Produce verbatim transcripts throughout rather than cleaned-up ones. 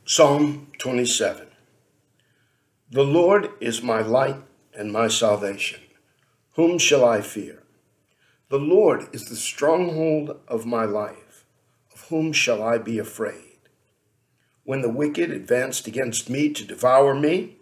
Psalm twenty-seven. The Lord is my light and my salvation. Whom shall I fear? The Lord is the stronghold of my life. Of whom shall I be afraid? When the wicked advanced against me to devour me,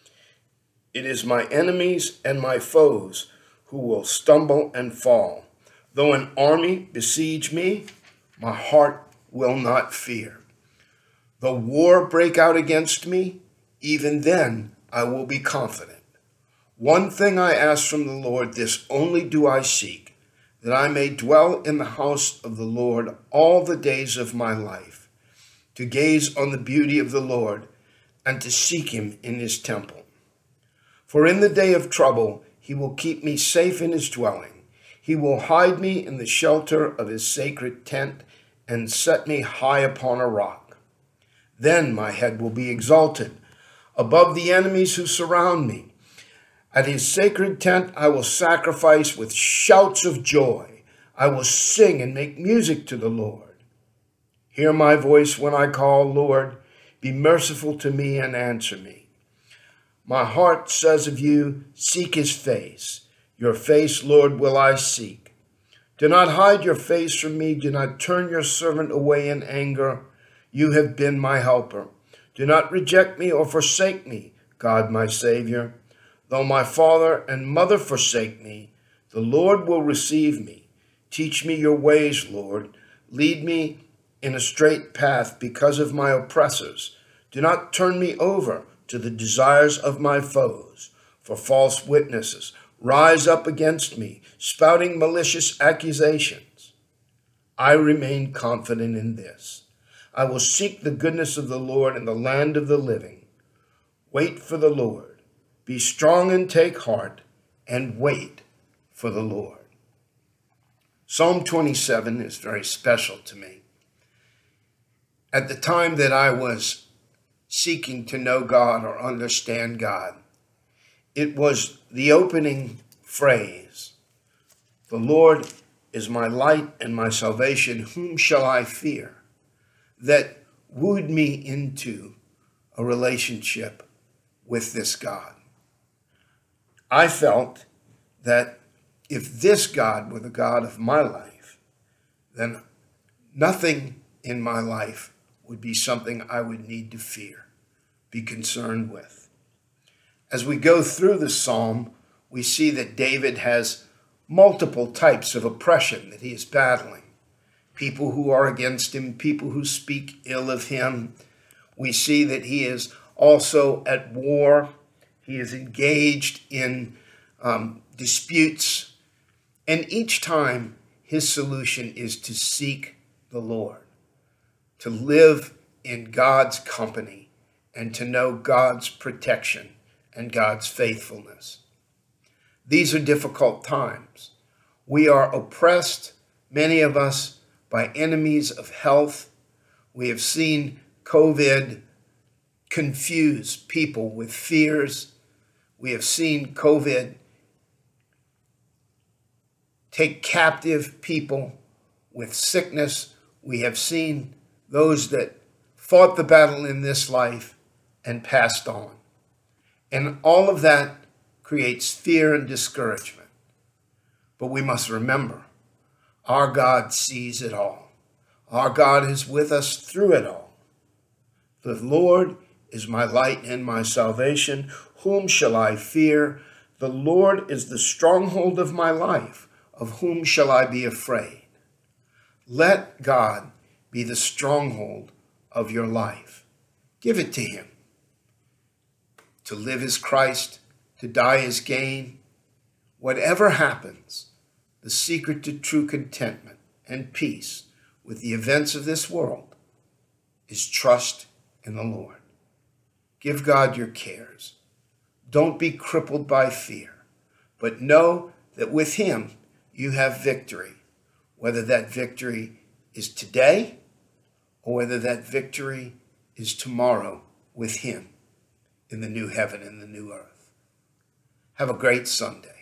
it is my enemies and my foes who will stumble and fall. Though an army besiege me, my heart will not fear. Though war break out against me, even then I will be confident. One thing I ask from the Lord, this only do I seek, that I may dwell in the house of the Lord all the days of my life, to gaze on the beauty of the Lord and to seek him in his temple. For in the day of trouble, he will keep me safe in his dwelling. He will hide me in the shelter of his sacred tent and set me high upon a rock. Then my head will be exalted above the enemies who surround me. At his sacred tent I will sacrifice with shouts of joy. I will sing and make music to the Lord. Hear my voice when I call, Lord. Be merciful to me and answer me. My heart says of you, seek his face. Your face, Lord, will I seek. Do not hide your face from me. Do not turn your servant away in anger. You have been my helper. Do not reject me or forsake me, God my Savior. Though my father and mother forsake me, the Lord will receive me. Teach me your ways, Lord. Lead me in a straight path because of my oppressors. Do not turn me over to the desires of my foes, for false witnesses rise up against me, spouting malicious accusations. I remain confident in this. I will seek the goodness of the Lord in the land of the living. Wait for the Lord. Be strong and take heart, and wait for the Lord. Psalm twenty-seven is very special to me. At the time that I was seeking to know God or understand God, it was the opening phrase, "The Lord is my light and my salvation. Whom shall I fear?" that wooed me into a relationship with this God. I felt that if this God were the God of my life, then nothing in my life would be something I would need to fear, be concerned with. As we go through the psalm, we see that David has multiple types of oppression that he is battling. People who are against him, people who speak ill of him. We see that he is also at war. He is engaged in um, disputes. And each time his solution is to seek the Lord, to live in God's company, and to know God's protection and God's faithfulness. These are difficult times. We are oppressed, many of us, by enemies of health. We have seen COVID confuse people with fears. We have seen COVID take captive people with sickness. We have seen those that fought the battle in this life and passed on. And all of that creates fear and discouragement. But we must remember, our God sees it all. Our God is with us through it all. The Lord is my light and my salvation. Whom shall I fear? The Lord is the stronghold of my life. Of whom shall I be afraid? Let God be the stronghold of your life. Give it to him. To live is Christ, to die is gain. Whatever happens, the secret to true contentment and peace with the events of this world is trust in the Lord. Give God your cares. Don't be crippled by fear, but know that with him you have victory, whether that victory is today or whether that victory is tomorrow with him in the new heaven and the new earth. Have a great Sunday.